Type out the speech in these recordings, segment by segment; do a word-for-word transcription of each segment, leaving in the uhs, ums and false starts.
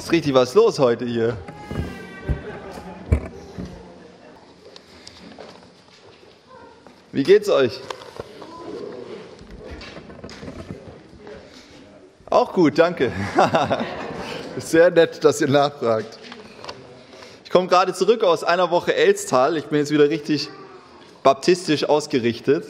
Ist richtig was los heute hier. Wie geht's euch? Auch gut, danke. Sehr nett, dass ihr nachfragt. Ich komme gerade zurück aus einer Woche Elstal. Ich bin jetzt wieder richtig baptistisch ausgerichtet.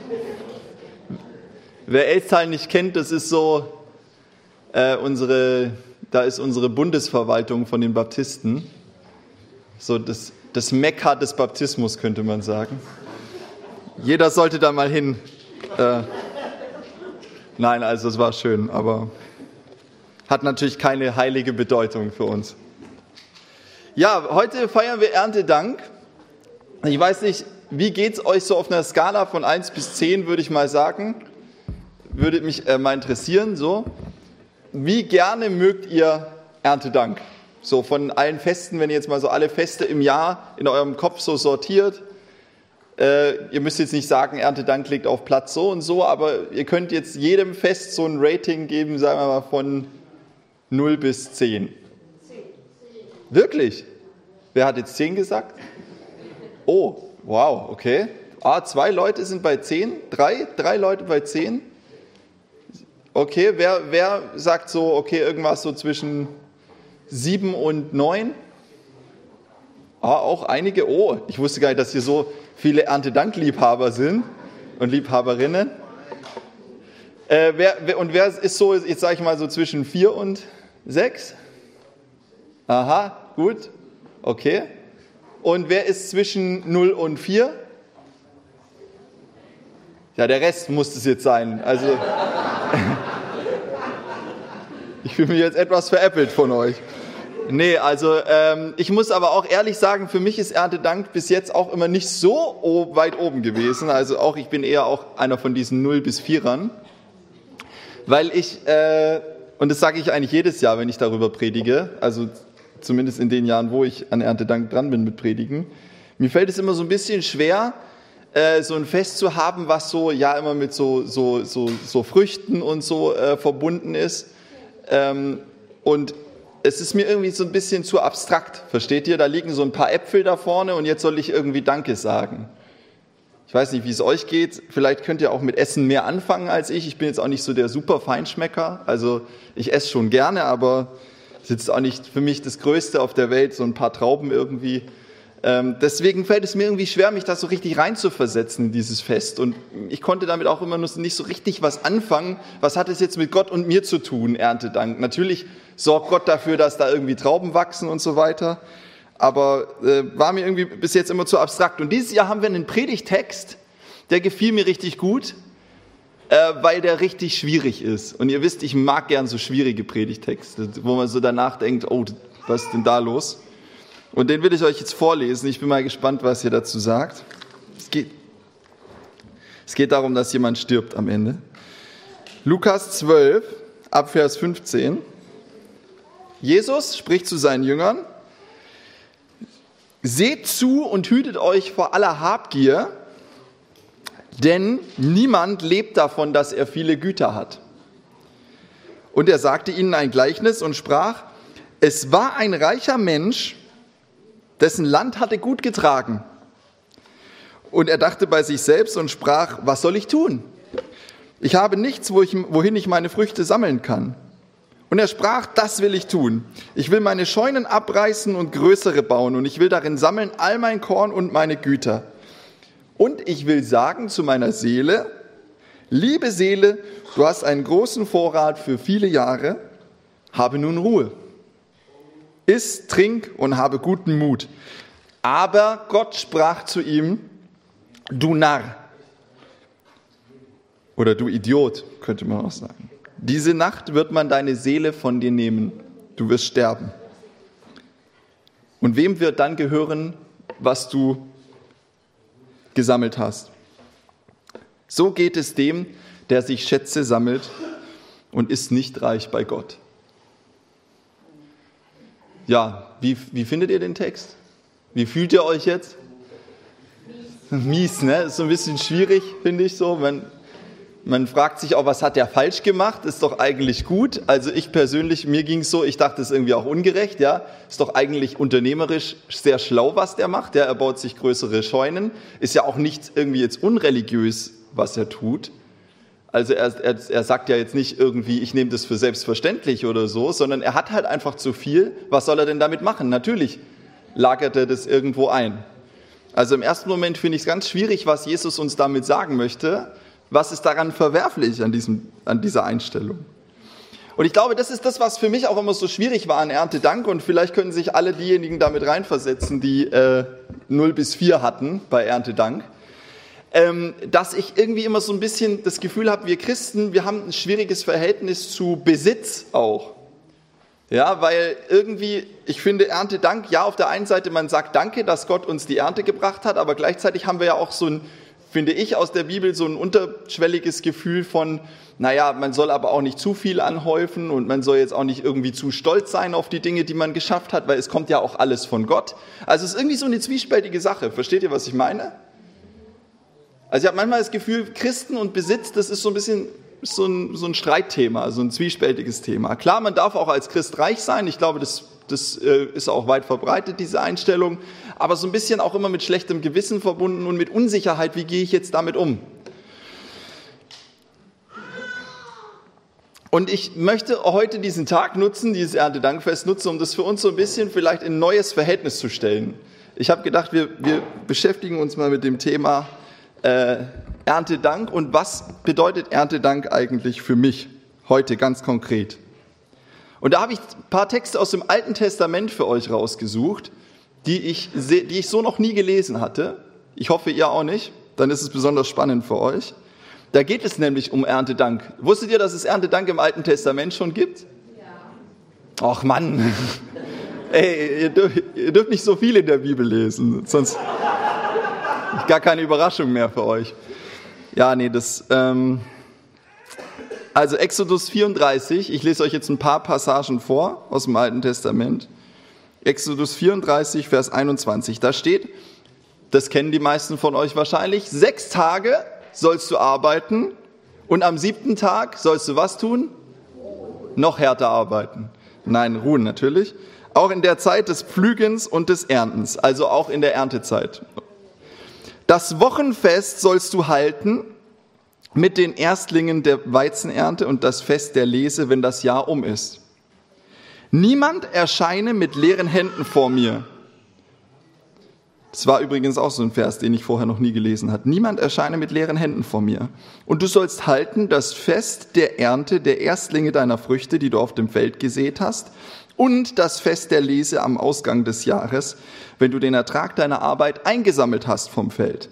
Wer Elstal nicht kennt, das ist so äh, unsere, da ist unsere Bundesverwaltung von den Baptisten. So das, das Mekka des Baptismus, könnte man sagen. Jeder sollte da mal hin. Äh, nein, also es war schön, aber hat natürlich keine heilige Bedeutung für uns. Ja, heute feiern wir Erntedank. Ich weiß nicht, wie geht's euch so auf einer Skala von eins bis zehn, würde ich mal sagen. Würde mich äh, mal interessieren, so. Wie gerne mögt ihr Erntedank? So von allen Festen, wenn ihr jetzt mal so alle Feste im Jahr in eurem Kopf so sortiert. Äh, ihr müsst jetzt nicht sagen, Erntedank liegt auf Platz so und so, aber ihr könnt jetzt jedem Fest so ein Rating geben, sagen wir mal von null bis zehn. zehn. Wirklich? Wer hat jetzt zehn gesagt? Oh, wow, okay. Ah, zwei Leute sind bei zehn, drei, drei Leute bei zehn. Okay, wer, wer sagt so, okay, irgendwas so zwischen sieben und neun? Ah, auch einige. Oh, ich wusste gar nicht, dass hier so viele Erntedankliebhaber sind und Liebhaberinnen. Äh, wer, wer, und wer ist so, jetzt sage ich mal so zwischen vier und sechs? Aha, gut, okay. Und wer ist zwischen null und vier? Ja, der Rest muss es jetzt sein. Also ich fühle mich jetzt etwas veräppelt von euch. Nee, also ähm, ich muss aber auch ehrlich sagen, für mich ist Erntedank bis jetzt auch immer nicht so weit oben gewesen. Also auch ich bin eher auch einer von diesen null bis vierern. Weil ich, äh, und das sage ich eigentlich jedes Jahr, wenn ich darüber predige, also zumindest in den Jahren, wo ich an Erntedank dran bin mit Predigen, mir fällt es immer so ein bisschen schwer, äh, so ein Fest zu haben, was so ja immer mit so, so, so, so Früchten und so äh, verbunden ist. Ähm, und es ist mir irgendwie so ein bisschen zu abstrakt, versteht ihr? Da liegen so ein paar Äpfel da vorne und jetzt soll ich irgendwie Danke sagen. Ich weiß nicht, wie es euch geht. Vielleicht könnt ihr auch mit Essen mehr anfangen als ich. Ich bin jetzt auch nicht so der super Feinschmecker. Also ich esse schon gerne, aber es ist jetzt auch nicht für mich das Größte auf der Welt, so ein paar Trauben irgendwie. Ähm, deswegen fällt es mir irgendwie schwer, mich da so richtig reinzuversetzen in dieses Fest. Und ich konnte damit auch immer noch nicht so richtig was anfangen. Was hat es jetzt mit Gott und mir zu tun, Erntedank? Natürlich sorgt Gott dafür, dass da irgendwie Trauben wachsen und so weiter. Aber äh, war mir irgendwie bis jetzt immer zu abstrakt. Und dieses Jahr haben wir einen Predigttext, der gefiel mir richtig gut, äh, weil der richtig schwierig ist. Und ihr wisst, ich mag gern so schwierige Predigttexte, wo man so danach denkt, oh, was ist denn da los? Und den will ich euch jetzt vorlesen. Ich bin mal gespannt, was ihr dazu sagt. Es geht, es geht darum, dass jemand stirbt am Ende. Lukas zwölf, ab Vers fünfzehn. Jesus spricht zu seinen Jüngern: Seht zu und hütet euch vor aller Habgier, denn niemand lebt davon, dass er viele Güter hat. Und er sagte ihnen ein Gleichnis und sprach: Es war ein reicher Mensch, dessen Land hatte gut getragen. Und er dachte bei sich selbst und sprach: Was soll ich tun? Ich habe nichts, wo ich, wohin ich meine Früchte sammeln kann. Und er sprach: Das will ich tun. Ich will meine Scheunen abreißen und größere bauen, und ich will darin sammeln all mein Korn und meine Güter. Und ich will sagen zu meiner Seele: Liebe Seele, du hast einen großen Vorrat für viele Jahre, habe nun Ruhe. Iss, trink und habe guten Mut. Aber Gott sprach zu ihm: Du Narr. Oder du Idiot, könnte man auch sagen. Diese Nacht wird man deine Seele von dir nehmen. Du wirst sterben. Und wem wird dann gehören, was du gesammelt hast? So geht es dem, der sich Schätze sammelt und ist nicht reich bei Gott. Ja, wie, wie findet ihr den Text? Wie fühlt ihr euch jetzt? Mies, ne? Ist so ein bisschen schwierig, finde ich so. Wenn, Man fragt sich auch, was hat der falsch gemacht? Ist doch eigentlich gut. Also ich persönlich, mir ging es so, ich dachte, es ist irgendwie auch ungerecht. Ja, ist doch eigentlich unternehmerisch sehr schlau, was der macht. Ja, er baut sich größere Scheunen. Ist ja auch nicht irgendwie jetzt unreligiös, was er tut. Also er, er, er sagt ja jetzt nicht irgendwie, ich nehme das für selbstverständlich oder so, sondern er hat halt einfach zu viel. Was soll er denn damit machen? Natürlich lagert er das irgendwo ein. Also im ersten Moment finde ich es ganz schwierig, was Jesus uns damit sagen möchte. Was ist daran verwerflich an, diesem, an dieser Einstellung? Und ich glaube, das ist das, was für mich auch immer so schwierig war an Erntedank. Und vielleicht können sich alle diejenigen damit reinversetzen, die äh, null bis vier hatten bei Erntedank. Ähm, dass ich irgendwie immer so ein bisschen das Gefühl habe, wir Christen, wir haben ein schwieriges Verhältnis zu Besitz auch. Ja, weil irgendwie, ich finde Erntedank, ja, auf der einen Seite, man sagt Danke, dass Gott uns die Ernte gebracht hat, aber gleichzeitig haben wir ja auch so ein, finde ich, aus der Bibel so ein unterschwelliges Gefühl von, naja, man soll aber auch nicht zu viel anhäufen und man soll jetzt auch nicht irgendwie zu stolz sein auf die Dinge, die man geschafft hat, weil es kommt ja auch alles von Gott. Also es ist irgendwie so eine zwiespältige Sache. Versteht ihr, was ich meine? Also ich habe manchmal das Gefühl, Christen und Besitz, das ist so ein bisschen so ein, so ein Streitthema, so ein zwiespältiges Thema. Klar, man darf auch als Christ reich sein. Ich glaube, das, das äh, ist auch weit verbreitet, diese Einstellung. Aber so ein bisschen auch immer mit schlechtem Gewissen verbunden und mit Unsicherheit, wie gehe ich jetzt damit um? Und ich möchte heute diesen Tag nutzen, dieses Erntedankfest nutzen, um das für uns so ein bisschen vielleicht in ein neues Verhältnis zu stellen. Ich habe gedacht, wir, wir beschäftigen uns mal mit dem Thema äh, Erntedank und was bedeutet Erntedank eigentlich für mich heute ganz konkret. Und da habe ich ein paar Texte aus dem Alten Testament für euch rausgesucht, die ich, die ich so noch nie gelesen hatte. Ich hoffe, ihr auch nicht. Dann ist es besonders spannend für euch. Da geht es nämlich um Erntedank. Wusstet ihr, dass es Erntedank im Alten Testament schon gibt? Ja. Ach Mann. Ey, ihr dürft, ihr dürft nicht so viel in der Bibel lesen, sonst gar keine Überraschung mehr für euch. Ja, nee, das... Ähm Also Exodus vierunddreißig, ich lese euch jetzt ein paar Passagen vor aus dem Alten Testament. Exodus vierunddreißig, Vers einundzwanzig, da steht, das kennen die meisten von euch wahrscheinlich, sechs Tage sollst du arbeiten und am siebten Tag sollst du was tun? Noch härter arbeiten. Nein, ruhen natürlich. Auch in der Zeit des Pflügens und des Erntens, also auch in der Erntezeit. Das Wochenfest sollst du halten mit den Erstlingen der Weizenernte und das Fest der Lese, wenn das Jahr um ist. Niemand erscheine mit leeren Händen vor mir. Das war übrigens auch so ein Vers, den ich vorher noch nie gelesen habe. Niemand erscheine mit leeren Händen vor mir. Und du sollst halten das Fest der Ernte der Erstlinge deiner Früchte, die du auf dem Feld gesät hast, und das Fest der Lese am Ausgang des Jahres, wenn du den Ertrag deiner Arbeit eingesammelt hast vom Feld.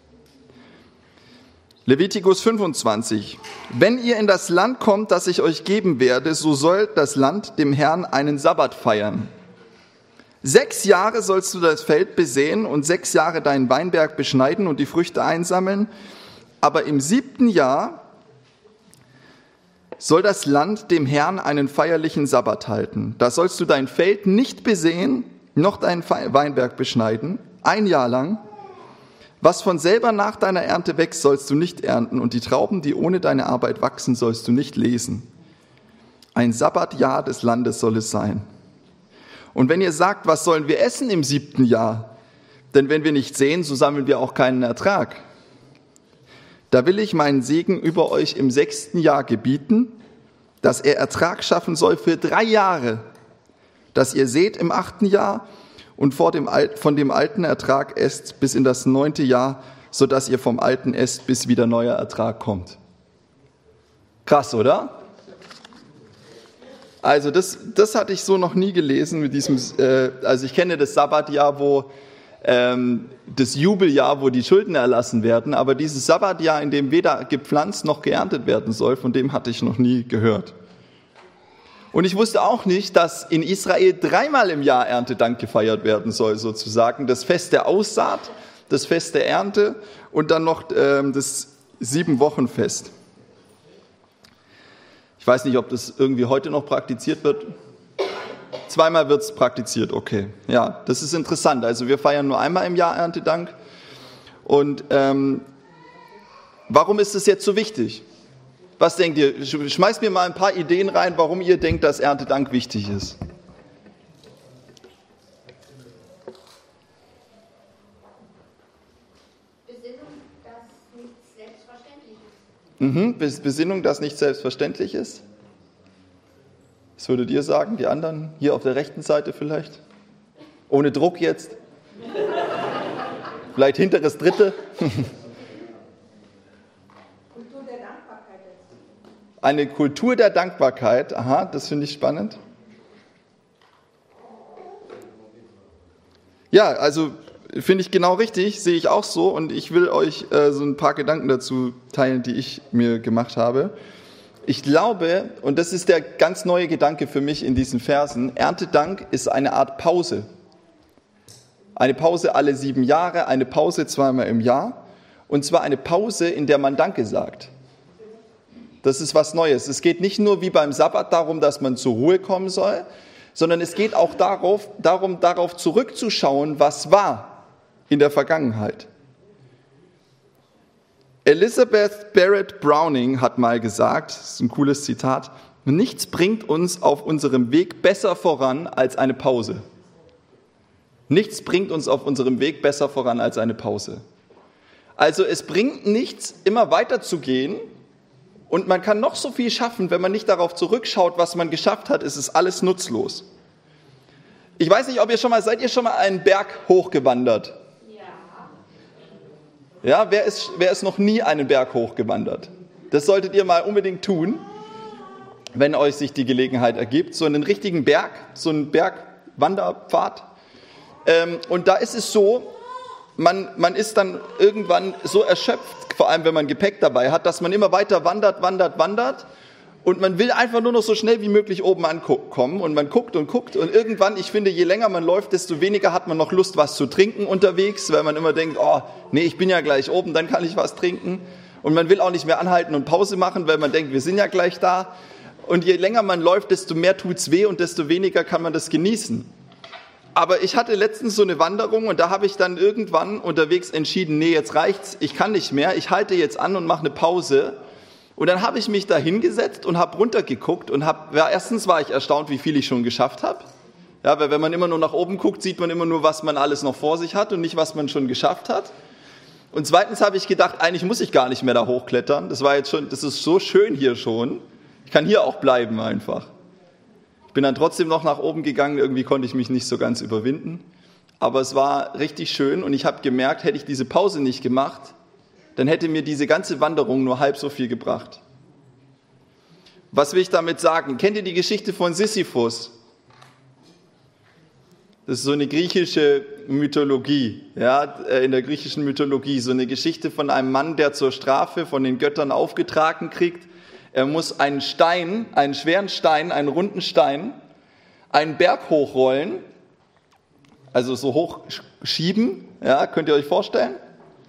Levitikus fünfundzwanzig. Wenn ihr in das Land kommt, das ich euch geben werde, so soll das Land dem Herrn einen Sabbat feiern. Sechs Jahre sollst du das Feld besehen und sechs Jahre deinen Weinberg beschneiden und die Früchte einsammeln. Aber im siebten Jahr soll das Land dem Herrn einen feierlichen Sabbat halten. Da sollst du dein Feld nicht besehen, noch deinen Weinberg beschneiden, ein Jahr lang. Was von selber nach deiner Ernte wächst, sollst du nicht ernten, und die Trauben, die ohne deine Arbeit wachsen, sollst du nicht lesen. Ein Sabbatjahr des Landes soll es sein. Und wenn ihr sagt, was sollen wir essen im siebten Jahr? Denn wenn wir nicht sehen, so sammeln wir auch keinen Ertrag. Da will ich meinen Segen über euch im sechsten Jahr gebieten, dass er Ertrag schaffen soll für drei Jahre, dass ihr seht im achten Jahr und vor dem, von dem alten Ertrag esst bis in das neunte Jahr, sodass ihr vom alten esst, bis wieder neuer Ertrag kommt. Krass, oder? Also das, das hatte ich so noch nie gelesen mit diesem, äh, also ich kenne das Sabbatjahr, wo ähm, das Jubeljahr, wo die Schulden erlassen werden, aber dieses Sabbatjahr, in dem weder gepflanzt noch geerntet werden soll, von dem hatte ich noch nie gehört. Und ich wusste auch nicht, dass in Israel dreimal im Jahr Erntedank gefeiert werden soll, sozusagen. Das Fest der Aussaat, das Fest der Ernte und dann noch ähm, das Sieben-Wochen-Fest. Ich weiß nicht, ob das irgendwie heute noch praktiziert wird. Zweimal wird es praktiziert, okay. Ja, das ist interessant. Also wir feiern nur einmal im Jahr Erntedank. Und ähm, warum ist es jetzt so wichtig? Was denkt ihr? Schmeißt mir mal ein paar Ideen rein, warum ihr denkt, dass Erntedank wichtig ist. Mhm, Besinnung, das nicht selbstverständlich ist. Was würdet ihr sagen, die anderen? Hier auf der rechten Seite vielleicht? Ohne Druck jetzt? Vielleicht hinteres Dritte? Kultur der Dankbarkeit. Eine Kultur der Dankbarkeit, aha, das finde ich spannend. Ja, also finde ich genau richtig, sehe ich auch so und ich will euch äh, so ein paar Gedanken dazu teilen, die ich mir gemacht habe. Ich glaube, und das ist der ganz neue Gedanke für mich in diesen Versen, Erntedank ist eine Art Pause. Eine Pause alle sieben Jahre, eine Pause zweimal im Jahr und zwar eine Pause, in der man Danke sagt. Das ist was Neues. Es geht nicht nur wie beim Sabbat darum, dass man zur Ruhe kommen soll, sondern es geht auch darauf, darum, darauf zurückzuschauen, was war in der Vergangenheit. Elizabeth Barrett Browning hat mal gesagt, das ist ein cooles Zitat, nichts bringt uns auf unserem Weg besser voran als eine Pause. Nichts bringt uns auf unserem Weg besser voran als eine Pause. Also es bringt nichts, immer weiter zu gehen und man kann noch so viel schaffen, wenn man nicht darauf zurückschaut, was man geschafft hat, ist es alles nutzlos. Ich weiß nicht, ob ihr schon mal, seid ihr schon mal einen Berg hochgewandert? Ja, wer ist, wer ist noch nie einen Berg hochgewandert? Das solltet ihr mal unbedingt tun, wenn euch sich die Gelegenheit ergibt. So einen richtigen Berg, so einen Bergwanderpfad. Ähm, und da ist es so, man, man ist dann irgendwann so erschöpft, vor allem wenn man Gepäck dabei hat, dass man immer weiter wandert, wandert, wandert. Und man will einfach nur noch so schnell wie möglich oben ankommen. Und man guckt und guckt. Und irgendwann, ich finde, je länger man läuft, desto weniger hat man noch Lust, was zu trinken unterwegs. Weil man immer denkt, oh, nee, ich bin ja gleich oben, dann kann ich was trinken. Und man will auch nicht mehr anhalten und Pause machen, weil man denkt, wir sind ja gleich da. Und je länger man läuft, desto mehr tut's weh und desto weniger kann man das genießen. Aber ich hatte letztens so eine Wanderung und da habe ich dann irgendwann unterwegs entschieden, nee, jetzt reicht's, ich kann nicht mehr. Ich halte jetzt an und mache eine Pause. Und dann habe ich mich da hingesetzt und habe runtergeguckt und habe, ja, erstens war ich erstaunt, wie viel ich schon geschafft habe. Ja, weil wenn man immer nur nach oben guckt, sieht man immer nur, was man alles noch vor sich hat und nicht, was man schon geschafft hat. Und zweitens habe ich gedacht, eigentlich muss ich gar nicht mehr da hochklettern. Das war jetzt schon, das ist so schön hier schon. Ich kann hier auch bleiben einfach. Ich bin dann trotzdem noch nach oben gegangen, irgendwie konnte ich mich nicht so ganz überwinden. Aber es war richtig schön und ich habe gemerkt, hätte ich diese Pause nicht gemacht, dann hätte mir diese ganze Wanderung nur halb so viel gebracht. Was will ich damit sagen? Kennt ihr die Geschichte von Sisyphus? Das ist so eine griechische Mythologie, ja, in der griechischen Mythologie, so eine Geschichte von einem Mann, der zur Strafe von den Göttern aufgetragen kriegt. Er muss einen Stein, einen schweren Stein, einen runden Stein, einen Berg hochrollen, also so hoch schieben, ja, könnt ihr euch vorstellen?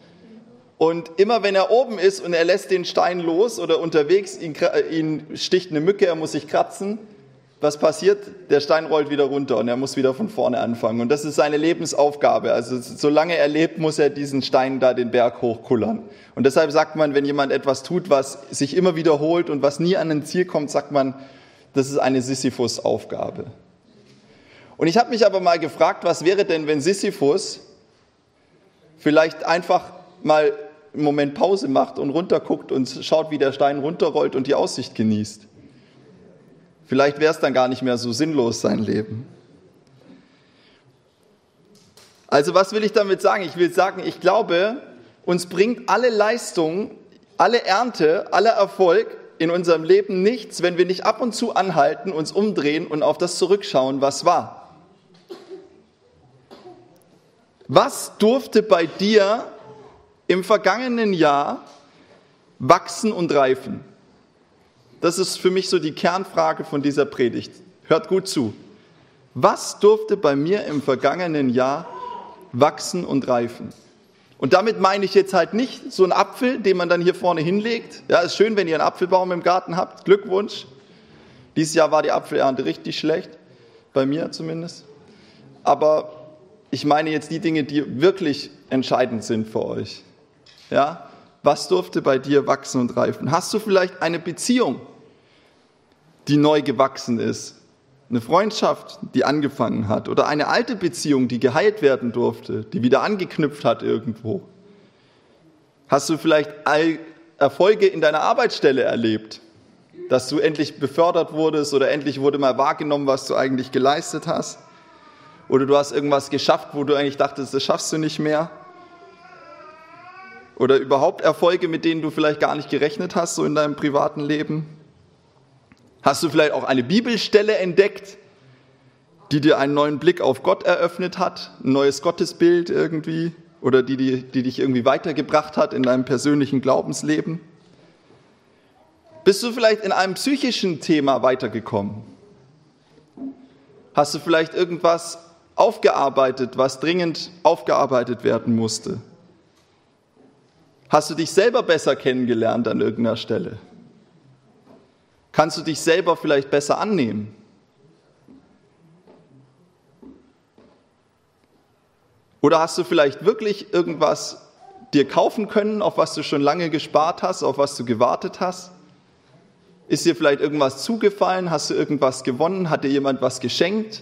Und immer wenn er oben ist und er lässt den Stein los oder unterwegs, ihn, ihn sticht eine Mücke, er muss sich kratzen, was passiert? Der Stein rollt wieder runter und er muss wieder von vorne anfangen. Und das ist seine Lebensaufgabe. Also solange er lebt, muss er diesen Stein da den Berg hochkullern. Und deshalb sagt man, wenn jemand etwas tut, was sich immer wiederholt und was nie an ein Ziel kommt, sagt man, das ist eine Sisyphus-Aufgabe. Und ich habe mich aber mal gefragt, was wäre denn, wenn Sisyphus vielleicht einfach mal einen Moment Pause macht und runterguckt und schaut, wie der Stein runterrollt und die Aussicht genießt. Vielleicht wäre es dann gar nicht mehr so sinnlos, sein Leben. Also was will ich damit sagen? Ich will sagen, ich glaube, uns bringt alle Leistung, alle Ernte, aller Erfolg in unserem Leben nichts, wenn wir nicht ab und zu anhalten, uns umdrehen und auf das zurückschauen, was war. Was durfte bei dir im vergangenen Jahr wachsen und reifen? Das ist für mich so die Kernfrage von dieser Predigt. Hört gut zu. Was durfte bei mir im vergangenen Jahr wachsen und reifen? Und damit meine ich jetzt halt nicht so einen Apfel, den man dann hier vorne hinlegt. Ja, ist schön, wenn ihr einen Apfelbaum im Garten habt. Glückwunsch. Dieses Jahr war die Apfelernte richtig schlecht. Bei mir zumindest. Aber ich meine jetzt die Dinge, die wirklich entscheidend sind für euch. Ja? Was durfte bei dir wachsen und reifen? Hast du vielleicht eine Beziehung, die neu gewachsen ist? Eine Freundschaft, die angefangen hat? Oder eine alte Beziehung, die geheilt werden durfte, die wieder angeknüpft hat irgendwo? Hast du vielleicht Erfolge in deiner Arbeitsstelle erlebt? Dass du endlich befördert wurdest oder endlich wurde mal wahrgenommen, was du eigentlich geleistet hast? Oder du hast irgendwas geschafft, wo du eigentlich dachtest, das schaffst du nicht mehr? Oder überhaupt Erfolge, mit denen du vielleicht gar nicht gerechnet hast, so in deinem privaten Leben? Hast du vielleicht auch eine Bibelstelle entdeckt, die dir einen neuen Blick auf Gott eröffnet hat, ein neues Gottesbild irgendwie, oder die, die, die dich irgendwie weitergebracht hat in deinem persönlichen Glaubensleben? Bist du vielleicht in einem psychischen Thema weitergekommen? Hast du vielleicht irgendwas aufgearbeitet, was dringend aufgearbeitet werden musste? Hast du dich selber besser kennengelernt an irgendeiner Stelle? Kannst du dich selber vielleicht besser annehmen? Oder hast du vielleicht wirklich irgendwas dir kaufen können, auf was du schon lange gespart hast, auf was du gewartet hast? Ist dir vielleicht irgendwas zugefallen? Hast du irgendwas gewonnen? Hat dir jemand was geschenkt?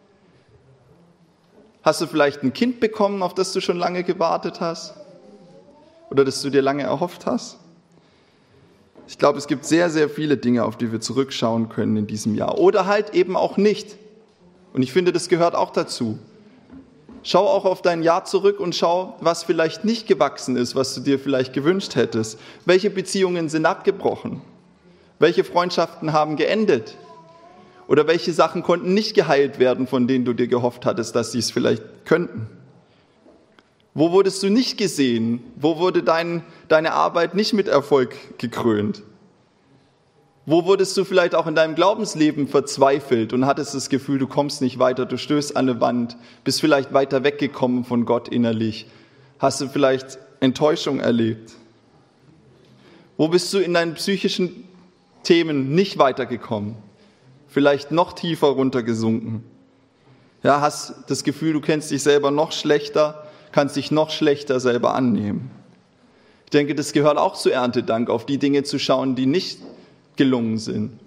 Hast du vielleicht ein Kind bekommen, auf das du schon lange gewartet hast? Oder das du dir lange erhofft hast? Ich glaube, es gibt sehr, sehr viele Dinge, auf die wir zurückschauen können in diesem Jahr. Oder halt eben auch nicht. Und ich finde, das gehört auch dazu. Schau auch auf dein Jahr zurück und schau, was vielleicht nicht gewachsen ist, was du dir vielleicht gewünscht hättest. Welche Beziehungen sind abgebrochen? Welche Freundschaften haben geendet? Oder welche Sachen konnten nicht geheilt werden, von denen du dir gehofft hattest, dass sie es vielleicht könnten? Wo wurdest du nicht gesehen? Wo wurde dein, deine Arbeit nicht mit Erfolg gekrönt? Wo wurdest du vielleicht auch in deinem Glaubensleben verzweifelt und hattest das Gefühl, du kommst nicht weiter, du stößt an eine Wand, bist vielleicht weiter weggekommen von Gott innerlich? Hast du vielleicht Enttäuschung erlebt? Wo bist du in deinen psychischen Themen nicht weitergekommen? Vielleicht noch tiefer runtergesunken? Ja, hast das Gefühl, du kennst dich selber noch schlechter, kannst dich noch schlechter selber annehmen. Ich denke, das gehört auch zu Erntedank, auf die Dinge zu schauen, die nicht gelungen sind.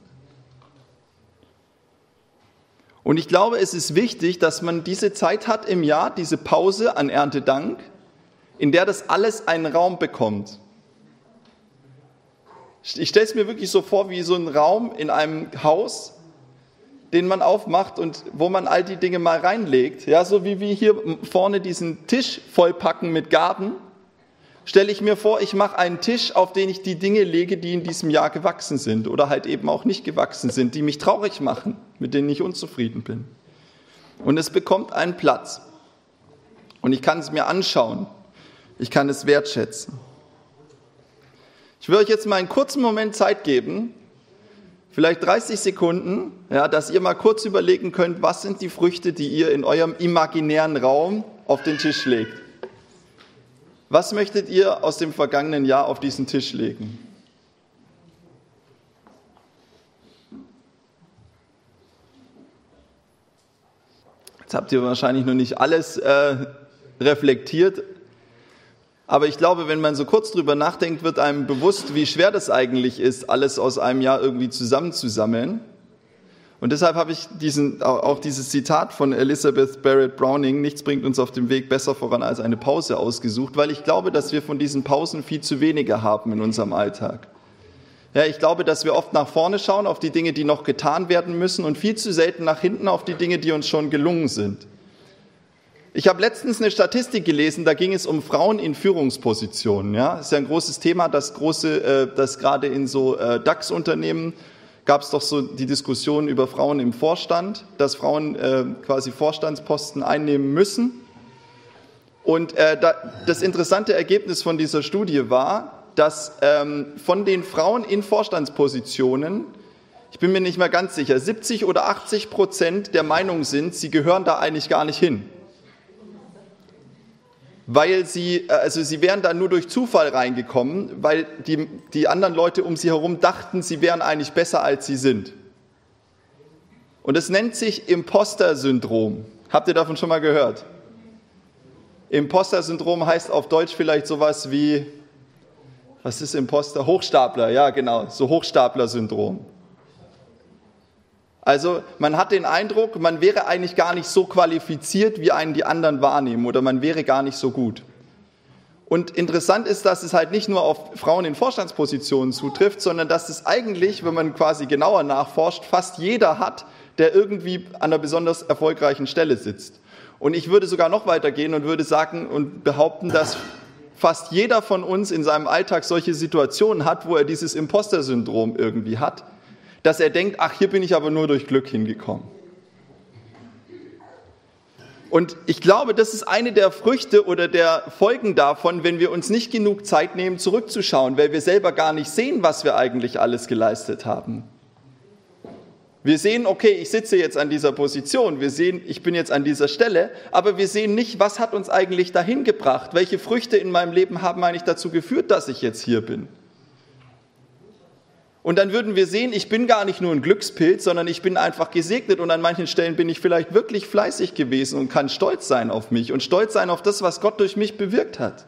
Und ich glaube, es ist wichtig, dass man diese Zeit hat im Jahr, diese Pause an Erntedank, in der das alles einen Raum bekommt. Ich stelle es mir wirklich so vor, wie so ein Raum in einem Haus, den man aufmacht und wo man all die Dinge mal reinlegt. Ja, so wie wir hier vorne diesen Tisch vollpacken mit Garten, stelle ich mir vor, ich mache einen Tisch, auf den ich die Dinge lege, die in diesem Jahr gewachsen sind oder halt eben auch nicht gewachsen sind, die mich traurig machen, mit denen ich unzufrieden bin. Und es bekommt einen Platz. Und ich kann es mir anschauen. Ich kann es wertschätzen. Ich will euch jetzt mal einen kurzen Moment Zeit geben, vielleicht dreißig Sekunden, ja, dass ihr mal kurz überlegen könnt, was sind die Früchte, die ihr in eurem imaginären Raum auf den Tisch legt. Was möchtet ihr aus dem vergangenen Jahr auf diesen Tisch legen? Jetzt habt ihr wahrscheinlich noch nicht alles äh, reflektiert, aber ich glaube, wenn man so kurz drüber nachdenkt, wird einem bewusst, wie schwer das eigentlich ist, alles aus einem Jahr irgendwie zusammenzusammeln. Und deshalb habe ich diesen, auch dieses Zitat von Elizabeth Barrett Browning, nichts bringt uns auf dem Weg besser voran als eine Pause, ausgesucht, weil ich glaube, dass wir von diesen Pausen viel zu wenige haben in unserem Alltag. Ja, ich glaube, dass wir oft nach vorne schauen auf die Dinge, die noch getan werden müssen und viel zu selten nach hinten auf die Dinge, die uns schon gelungen sind. Ich habe letztens eine Statistik gelesen, da ging es um Frauen in Führungspositionen. Ja, das ist ja ein großes Thema, das große, äh, das gerade in so äh, DAX-Unternehmen gab es doch so die Diskussion über Frauen im Vorstand, dass Frauen äh, quasi Vorstandsposten einnehmen müssen. Und äh, da, das interessante Ergebnis von dieser Studie war, dass ähm, von den Frauen in Vorstandspositionen, ich bin mir nicht mehr ganz sicher, siebzig oder achtzig Prozent der Meinung sind, sie gehören da eigentlich gar nicht hin. Weil sie, also sie wären da nur durch Zufall reingekommen, weil die, die anderen Leute um sie herum dachten, sie wären eigentlich besser, als sie sind. Und es nennt sich Imposter-Syndrom. Habt ihr davon schon mal gehört? Imposter-Syndrom heißt auf Deutsch vielleicht sowas wie, Was ist Imposter? Hochstapler, ja genau, so Hochstapler-Syndrom. Also man hat den Eindruck, man wäre eigentlich gar nicht so qualifiziert, wie einen die anderen wahrnehmen, oder man wäre gar nicht so gut. Und interessant ist, dass es halt nicht nur auf Frauen in Vorstandspositionen zutrifft, sondern dass es eigentlich, wenn man quasi genauer nachforscht, fast jeder hat, der irgendwie an einer besonders erfolgreichen Stelle sitzt. Und ich würde sogar noch weiter gehen und würde sagen und behaupten, dass fast jeder von uns in seinem Alltag solche Situationen hat, wo er dieses Imposter-Syndrom irgendwie hat, dass er denkt, ach, hier bin ich aber nur durch Glück hingekommen. Und ich glaube, das ist eine der Früchte oder der Folgen davon, wenn wir uns nicht genug Zeit nehmen, zurückzuschauen, weil wir selber gar nicht sehen, was wir eigentlich alles geleistet haben. Wir sehen, okay, ich sitze jetzt an dieser Position, wir sehen, ich bin jetzt an dieser Stelle, aber wir sehen nicht, was hat uns eigentlich dahin gebracht, welche Früchte in meinem Leben haben eigentlich dazu geführt, dass ich jetzt hier bin. Und dann würden wir sehen, ich bin gar nicht nur ein Glückspilz, sondern ich bin einfach gesegnet und an manchen Stellen bin ich vielleicht wirklich fleißig gewesen und kann stolz sein auf mich und stolz sein auf das, was Gott durch mich bewirkt hat.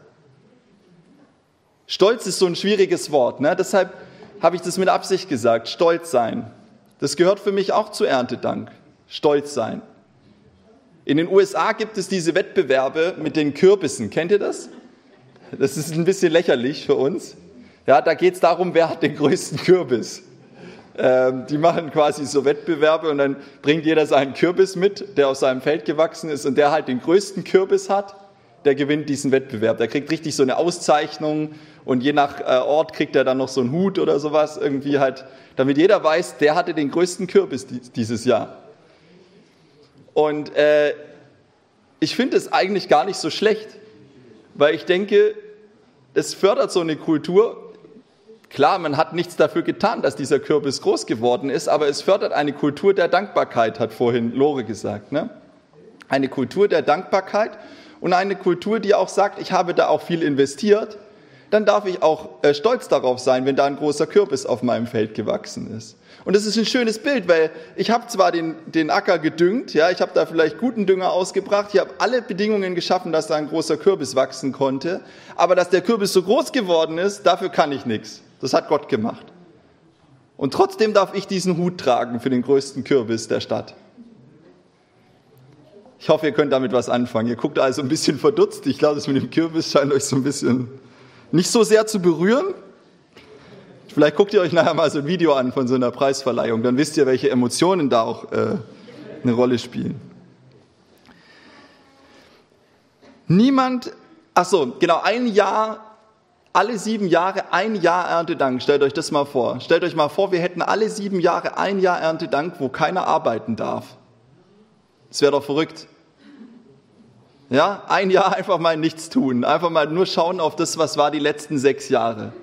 Stolz ist so ein schwieriges Wort, ne? Deshalb habe ich das mit Absicht gesagt, stolz sein. Das gehört für mich auch zu Erntedank, stolz sein. In den U S A gibt es diese Wettbewerbe mit den Kürbissen, kennt ihr das? Das ist ein bisschen lächerlich für uns. Ja, da geht es darum, wer hat den größten Kürbis. Ähm, die machen quasi so Wettbewerbe und dann bringt jeder seinen Kürbis mit, der aus seinem Feld gewachsen ist und der halt den größten Kürbis hat, der gewinnt diesen Wettbewerb. Der kriegt richtig so eine Auszeichnung und je nach äh, Ort kriegt er dann noch so einen Hut oder sowas irgendwie halt, damit jeder weiß, der hatte den größten Kürbis die, dieses Jahr. Und äh, ich finde es eigentlich gar nicht so schlecht, weil ich denke, es fördert so eine Kultur. Klar, man hat nichts dafür getan, dass dieser Kürbis groß geworden ist, aber es fördert eine Kultur der Dankbarkeit, hat vorhin Lore gesagt. Ne? Eine Kultur der Dankbarkeit und eine Kultur, die auch sagt, ich habe da auch viel investiert, dann darf ich auch äh, stolz darauf sein, wenn da ein großer Kürbis auf meinem Feld gewachsen ist. Und das ist ein schönes Bild, weil ich habe zwar den, den Acker gedüngt, ja, ich habe da vielleicht guten Dünger ausgebracht, ich habe alle Bedingungen geschaffen, dass da ein großer Kürbis wachsen konnte, aber dass der Kürbis so groß geworden ist, dafür kann ich nichts. Das hat Gott gemacht. Und trotzdem darf ich diesen Hut tragen für den größten Kürbis der Stadt. Ich hoffe, ihr könnt damit was anfangen. Ihr guckt also ein bisschen verdutzt. Ich glaube, das mit dem Kürbis scheint euch so ein bisschen nicht so sehr zu berühren. Vielleicht guckt ihr euch nachher mal so ein Video an von so einer Preisverleihung. Dann wisst ihr, welche Emotionen da auch äh, eine Rolle spielen. Niemand, ach so, genau, ein Jahr, alle sieben Jahre ein Jahr Erntedank. Stellt euch das mal vor. Stellt euch mal vor, wir hätten alle sieben Jahre ein Jahr Erntedank, wo keiner arbeiten darf. Das wäre doch verrückt. Ja, ein Jahr einfach mal nichts tun. Einfach mal nur schauen auf das, was war die letzten sechs Jahre.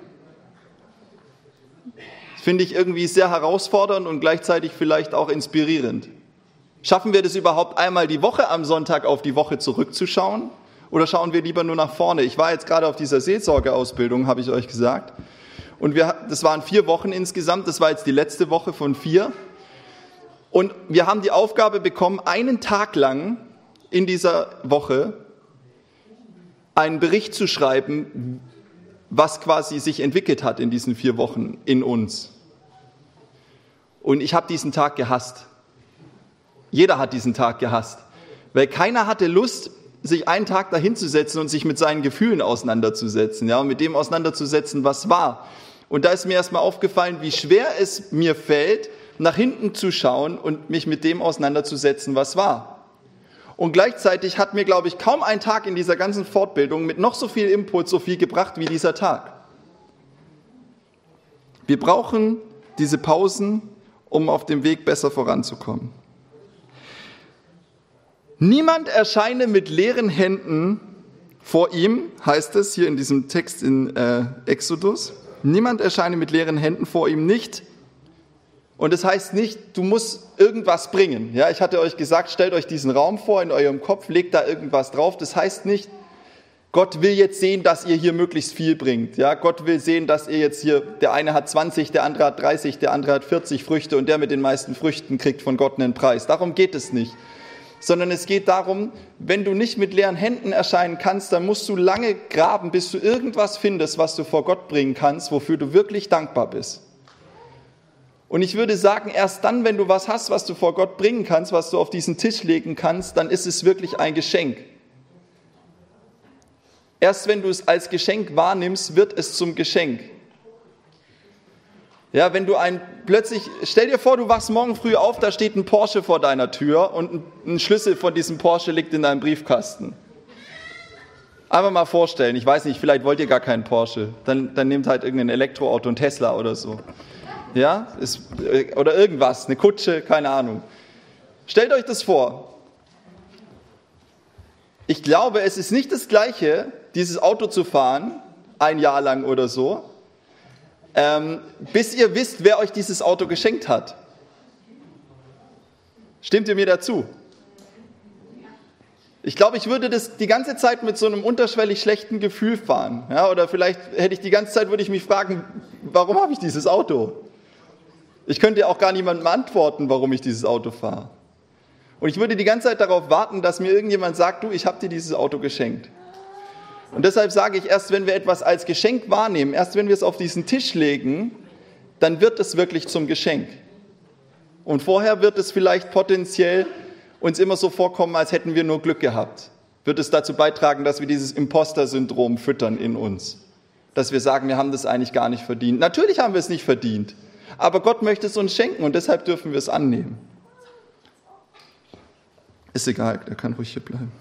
Das finde ich irgendwie sehr herausfordernd und gleichzeitig vielleicht auch inspirierend. Schaffen wir das überhaupt einmal die Woche am Sonntag auf die Woche zurückzuschauen? Oder schauen wir lieber nur nach vorne? Ich war jetzt gerade auf dieser Seelsorgeausbildung, habe ich euch gesagt. Und wir, das waren vier Wochen insgesamt. Das war jetzt die letzte Woche von vier. Und wir haben die Aufgabe bekommen, einen Tag lang in dieser Woche einen Bericht zu schreiben, was quasi sich entwickelt hat in diesen vier Wochen in uns. Und ich habe diesen Tag gehasst. Jeder hat diesen Tag gehasst. Weil keiner hatte Lust, sich einen Tag dahinzusetzen und sich mit seinen Gefühlen auseinanderzusetzen, ja, und mit dem auseinanderzusetzen, was war. Und da ist mir erstmal aufgefallen, wie schwer es mir fällt, nach hinten zu schauen und mich mit dem auseinanderzusetzen, was war. Und gleichzeitig hat mir, glaube ich, kaum ein Tag in dieser ganzen Fortbildung mit noch so viel Input so viel gebracht wie dieser Tag. Wir brauchen diese Pausen, um auf dem Weg besser voranzukommen. Niemand erscheine mit leeren Händen vor ihm, heißt es hier in diesem Text in äh, Exodus. Niemand erscheine mit leeren Händen vor ihm nicht. Und das heißt nicht, du musst irgendwas bringen. Ja, ich hatte euch gesagt, stellt euch diesen Raum vor in eurem Kopf, legt da irgendwas drauf. Das heißt nicht, Gott will jetzt sehen, dass ihr hier möglichst viel bringt. Ja, Gott will sehen, dass ihr jetzt hier, der eine hat zwanzig, der andere hat dreißig, der andere hat vierzig Früchte und der mit den meisten Früchten kriegt von Gott einen Preis. Darum geht es nicht. sondern es geht darum, wenn du nicht mit leeren Händen erscheinen kannst, dann musst du lange graben, bis du irgendwas findest, was du vor Gott bringen kannst, wofür du wirklich dankbar bist. Und ich würde sagen, erst dann, wenn du was hast, was du vor Gott bringen kannst, was du auf diesen Tisch legen kannst, dann ist es wirklich ein Geschenk. Erst wenn du es als Geschenk wahrnimmst, wird es zum Geschenk. Ja, wenn du ein plötzlich, stell dir vor, du wachst morgen früh auf, da steht ein Porsche vor deiner Tür und ein, ein Schlüssel von diesem Porsche liegt in deinem Briefkasten. Einfach mal vorstellen, ich weiß nicht, vielleicht wollt ihr gar keinen Porsche, dann, dann nehmt halt irgendein Elektroauto, ein Tesla oder so. Ja, ist, oder irgendwas, eine Kutsche, keine Ahnung. Stellt euch das vor. Ich glaube, es ist nicht das Gleiche, dieses Auto zu fahren, ein Jahr lang oder so, Ähm, bis ihr wisst, wer euch dieses Auto geschenkt hat. Stimmt ihr mir dazu? Ich glaube, ich würde das die ganze Zeit mit so einem unterschwellig schlechten Gefühl fahren. Ja, oder vielleicht hätte ich die ganze Zeit, würde ich mich fragen, warum habe ich dieses Auto? Ich könnte auch gar niemandem antworten, warum ich dieses Auto fahre. Und ich würde die ganze Zeit darauf warten, dass mir irgendjemand sagt, du, ich habe dir dieses Auto geschenkt. Und deshalb sage ich, erst wenn wir etwas als Geschenk wahrnehmen, erst wenn wir es auf diesen Tisch legen, dann wird es wirklich zum Geschenk. Und vorher wird es vielleicht potenziell uns immer so vorkommen, als hätten wir nur Glück gehabt. Wird es dazu beitragen, dass wir dieses Imposter-Syndrom füttern in uns. Dass wir sagen, wir haben das eigentlich gar nicht verdient. Natürlich haben wir es nicht verdient, aber Gott möchte es uns schenken und deshalb dürfen wir es annehmen. Ist egal, er kann ruhig hier bleiben.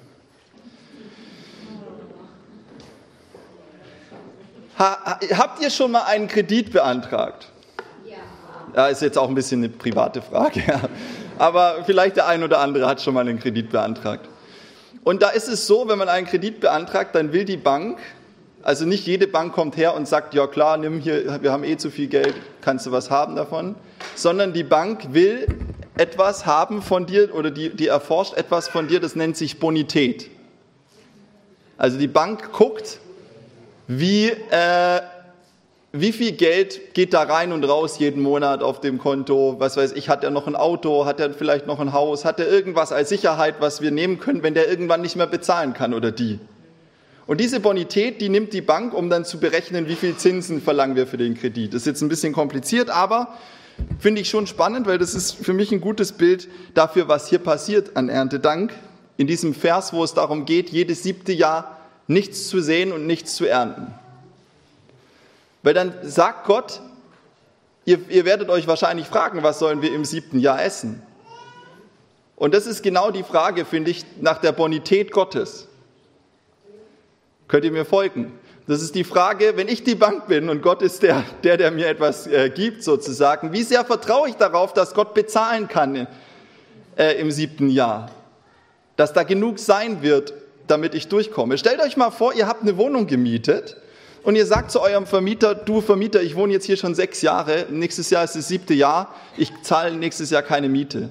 Ha, habt ihr schon mal einen Kredit beantragt? Ja. Ja, ist jetzt auch ein bisschen eine private Frage. Ja. Aber vielleicht der ein oder andere hat schon mal einen Kredit beantragt. Und da ist es so, wenn man einen Kredit beantragt, dann will die Bank, also nicht jede Bank kommt her und sagt, ja klar, nimm hier, wir haben eh zu viel Geld, kannst du was haben davon? Sondern die Bank will etwas haben von dir oder die, die erforscht etwas von dir, das nennt sich Bonität. Also die Bank guckt, Wie, äh, wie viel Geld geht da rein und raus jeden Monat auf dem Konto? Was weiß ich, hat er noch ein Auto, hat er vielleicht noch ein Haus, hat er irgendwas als Sicherheit, was wir nehmen können, wenn der irgendwann nicht mehr bezahlen kann oder die? Und diese Bonität, die nimmt die Bank, um dann zu berechnen, wie viel Zinsen verlangen wir für den Kredit. Das ist jetzt ein bisschen kompliziert, aber finde ich schon spannend, weil das ist für mich ein gutes Bild dafür, was hier passiert an Erntedank. In diesem Vers, wo es darum geht, jedes siebte Jahr nichts zu sehen und nichts zu ernten. Weil dann sagt Gott, ihr, ihr werdet euch wahrscheinlich fragen, was sollen wir im siebten Jahr essen? Und das ist genau die Frage, finde ich, nach der Bonität Gottes. Könnt ihr mir folgen? Das ist die Frage, wenn ich die Bank bin und Gott ist der, der, der mir etwas äh, gibt sozusagen, wie sehr vertraue ich darauf, dass Gott bezahlen kann äh, im siebten Jahr? Dass da genug sein wird, damit ich durchkomme. Stellt euch mal vor, ihr habt eine Wohnung gemietet und ihr sagt zu eurem Vermieter, du Vermieter, ich wohne jetzt hier schon sechs Jahre, nächstes Jahr ist das siebte Jahr, ich zahle nächstes Jahr keine Miete.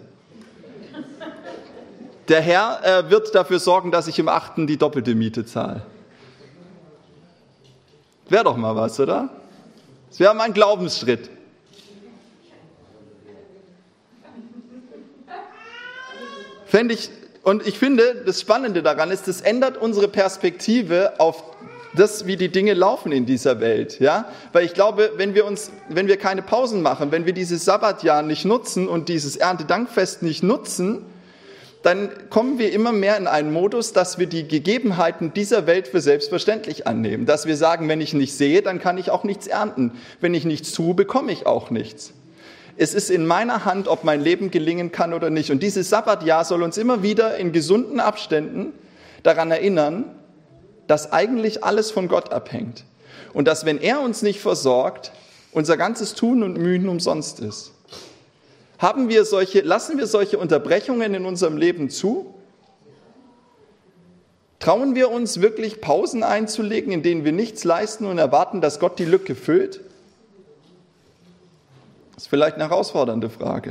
Der Herr äh, wird dafür sorgen, dass ich im achten die doppelte Miete zahle. Wäre doch mal was, oder? Das wäre mal ein Glaubensschritt. Fände ich Und ich finde, das Spannende daran ist, es ändert unsere Perspektive auf das, wie die Dinge laufen in dieser Welt. Ja? Weil ich glaube, wenn wir uns, wenn wir keine Pausen machen, wenn wir dieses Sabbatjahr nicht nutzen und dieses Erntedankfest nicht nutzen, dann kommen wir immer mehr in einen Modus, dass wir die Gegebenheiten dieser Welt für selbstverständlich annehmen. Dass wir sagen, wenn ich nicht sehe, dann kann ich auch nichts ernten. Wenn ich nichts tue, bekomme ich auch nichts. Es ist in meiner Hand, ob mein Leben gelingen kann oder nicht. Und dieses Sabbatjahr soll uns immer wieder in gesunden Abständen daran erinnern, dass eigentlich alles von Gott abhängt. Und dass, wenn er uns nicht versorgt, unser ganzes Tun und Mühen umsonst ist. Haben wir solche, lassen wir solche Unterbrechungen in unserem Leben zu? Trauen wir uns wirklich, Pausen einzulegen, in denen wir nichts leisten und erwarten, dass Gott die Lücke füllt? Das ist vielleicht eine herausfordernde Frage.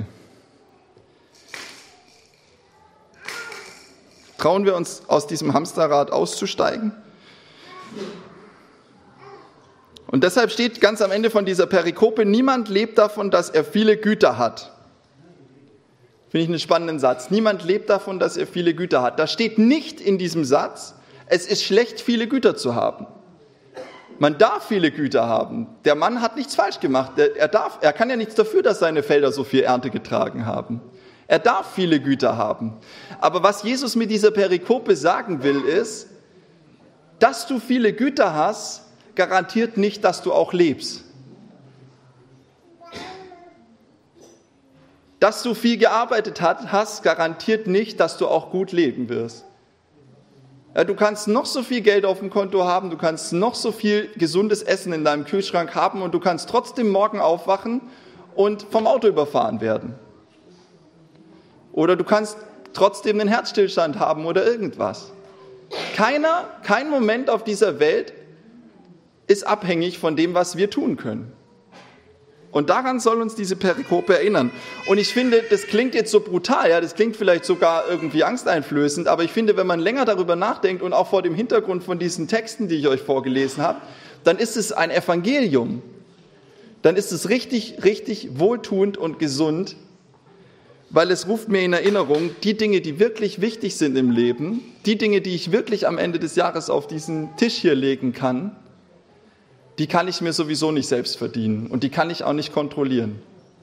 Trauen wir uns, aus diesem Hamsterrad auszusteigen? Und deshalb steht ganz am Ende von dieser Perikope, niemand lebt davon, dass er viele Güter hat. Finde ich einen spannenden Satz. Niemand lebt davon, dass er viele Güter hat. Da steht nicht in diesem Satz, es ist schlecht, viele Güter zu haben. Man darf viele Güter haben. Der Mann hat nichts falsch gemacht. Er, darf, er kann ja nichts dafür, dass seine Felder so viel Ernte getragen haben. Er darf viele Güter haben. Aber was Jesus mit dieser Perikope sagen will, ist, dass du viele Güter hast, garantiert nicht, dass du auch lebst. Dass du viel gearbeitet hast, garantiert nicht, dass du auch gut leben wirst. Ja, du kannst noch so viel Geld auf dem Konto haben, du kannst noch so viel gesundes Essen in deinem Kühlschrank haben und du kannst trotzdem morgen aufwachen und vom Auto überfahren werden. Oder du kannst trotzdem einen Herzstillstand haben oder irgendwas. Keiner, kein Moment auf dieser Welt ist abhängig von dem, was wir tun können. Und daran soll uns diese Perikope erinnern. Und ich finde, das klingt jetzt so brutal, ja, das klingt vielleicht sogar irgendwie angsteinflößend, aber ich finde, wenn man länger darüber nachdenkt und auch vor dem Hintergrund von diesen Texten, die ich euch vorgelesen habe, dann ist es ein Evangelium. Dann ist es richtig, richtig wohltuend und gesund, weil es ruft mir in Erinnerung, die Dinge, die wirklich wichtig sind im Leben, die Dinge, die ich wirklich am Ende des Jahres auf diesen Tisch hier legen kann, die kann ich mir sowieso nicht selbst verdienen und die kann ich auch nicht kontrollieren.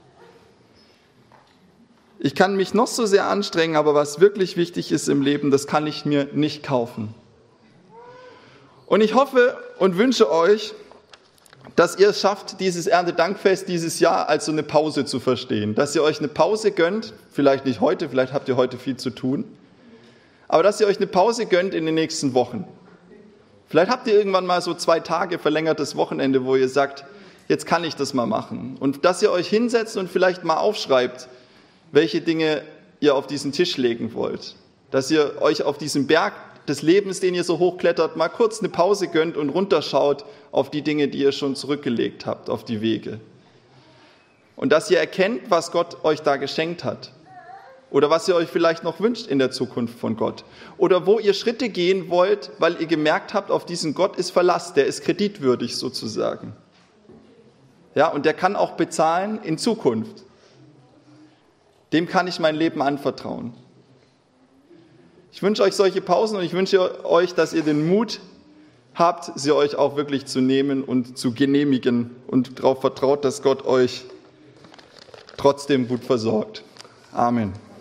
Ich kann mich noch so sehr anstrengen, aber was wirklich wichtig ist im Leben, das kann ich mir nicht kaufen. Und ich hoffe und wünsche euch, dass ihr es schafft, dieses Erntedankfest dieses Jahr als so eine Pause zu verstehen. Dass ihr euch eine Pause gönnt, vielleicht nicht heute, vielleicht habt ihr heute viel zu tun, aber dass ihr euch eine Pause gönnt in den nächsten Wochen. Vielleicht habt ihr irgendwann mal so zwei Tage verlängertes Wochenende, wo ihr sagt, jetzt kann ich das mal machen. Und dass ihr euch hinsetzt und vielleicht mal aufschreibt, welche Dinge ihr auf diesen Tisch legen wollt. Dass ihr euch auf diesem Berg des Lebens, den ihr so hochklettert, mal kurz eine Pause gönnt und runterschaut auf die Dinge, die ihr schon zurückgelegt habt, auf die Wege. Und dass ihr erkennt, was Gott euch da geschenkt hat. Oder was ihr euch vielleicht noch wünscht in der Zukunft von Gott. Oder wo ihr Schritte gehen wollt, weil ihr gemerkt habt, auf diesen Gott ist Verlass, der ist kreditwürdig sozusagen. Ja, und der kann auch bezahlen in Zukunft. Dem kann ich mein Leben anvertrauen. Ich wünsche euch solche Pausen und ich wünsche euch, dass ihr den Mut habt, sie euch auch wirklich zu nehmen und zu genehmigen und darauf vertraut, dass Gott euch trotzdem gut versorgt. Amen.